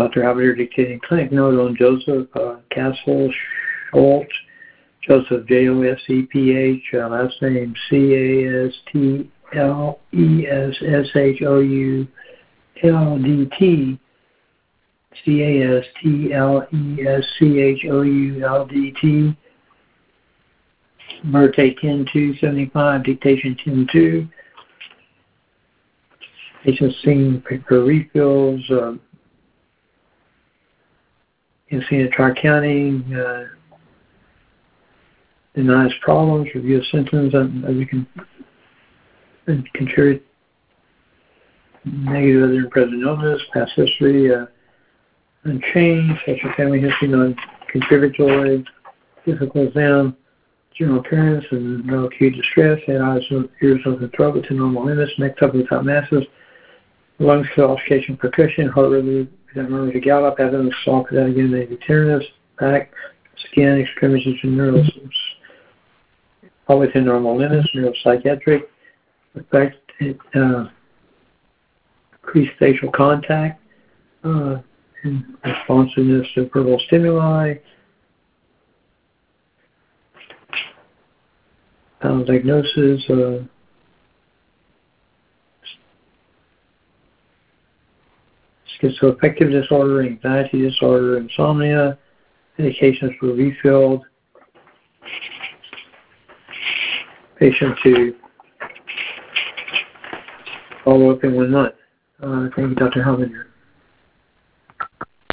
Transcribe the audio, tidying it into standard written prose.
Dr. Halbert dictating clinic note on Joseph Castle Schultz. Joseph, Joseph, last name Castleshouldt, Castleschouldt. Murte 10-275, dictation 10-2. Patient seeing paper refills. You can see a Tri-County denies problems, review of symptoms, and you can contribute negative other than present illness, past history, unchanged, sexual family history, non-contributory, physical exam, general appearance, and no acute distress, eyes, ears, nose, and throat within normal limits, neck up without masses, lungs, calcification, percussion, heart rate, without to gallop, evidence, soft without again, maybe tenderness, back, skin, extremities, and nerves, all within normal limits, neuropsychiatric, effect, increased facial contact, and responsiveness to verbal stimuli, diagnosis, schizoaffective disorder, anxiety disorder, insomnia, medications were refilled, patient to follow up in 1 month. Thank you, Dr. Helminger.